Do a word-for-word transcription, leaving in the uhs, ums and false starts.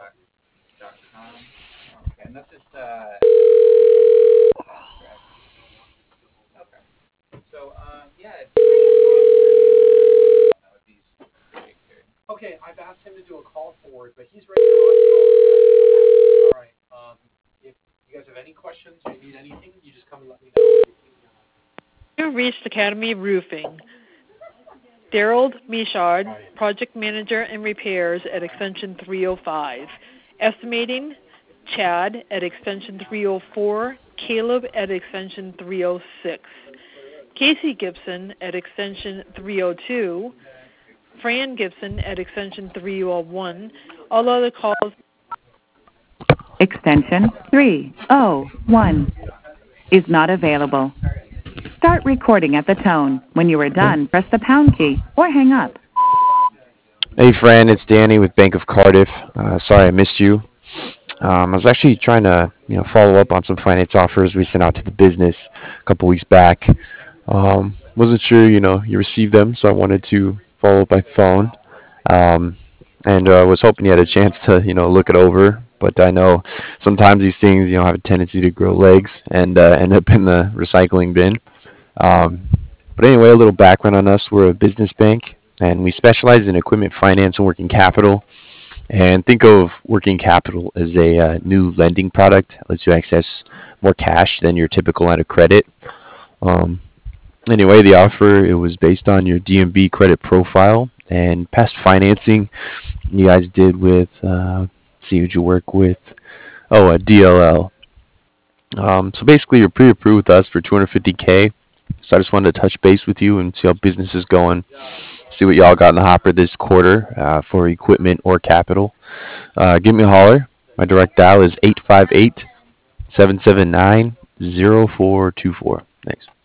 You reached Academy Roofing. Daryl Michaud, Project Manager and Repairs at extension three oh five. Estimating, Chad at extension three oh four, Caleb at extension three oh six. Casey Gibson at extension three oh two, Fran Gibson at extension three oh one. All other calls. Extension three oh one is not available. Start recording at the tone. When you are done, press the pound key or hang up. Hey, Fran, it's Danny with Bank of Cardiff. Uh, sorry I missed you. Um, I was actually trying to, you know, follow up on some finance offers we sent out to the business a couple weeks back. Um, wasn't sure, you know, you received them, so I wanted to follow up by phone. Um, and uh, was hoping you had a chance to, you know, look it over. But I know sometimes these things, you know, have a tendency to grow legs and uh, end up in the recycling bin. Um, but anyway, a little background on us. We're a business bank, and we specialize in equipment finance and working capital. And think of working capital as a uh, new lending product that lets you access more cash than your typical line of credit. Um, anyway, the offer, it was based on your D M B credit profile and past financing you guys did with, uh, see who'd you work with? Oh, a D L L. Um, so basically, you're pre-approved with us for two hundred fifty K. So I just wanted to touch base with you and see how business is going. See what y'all got in the hopper this quarter uh, for equipment or capital. Uh, give me a holler. My direct dial is eight five eight, seven seven nine, zero four two four. Thanks.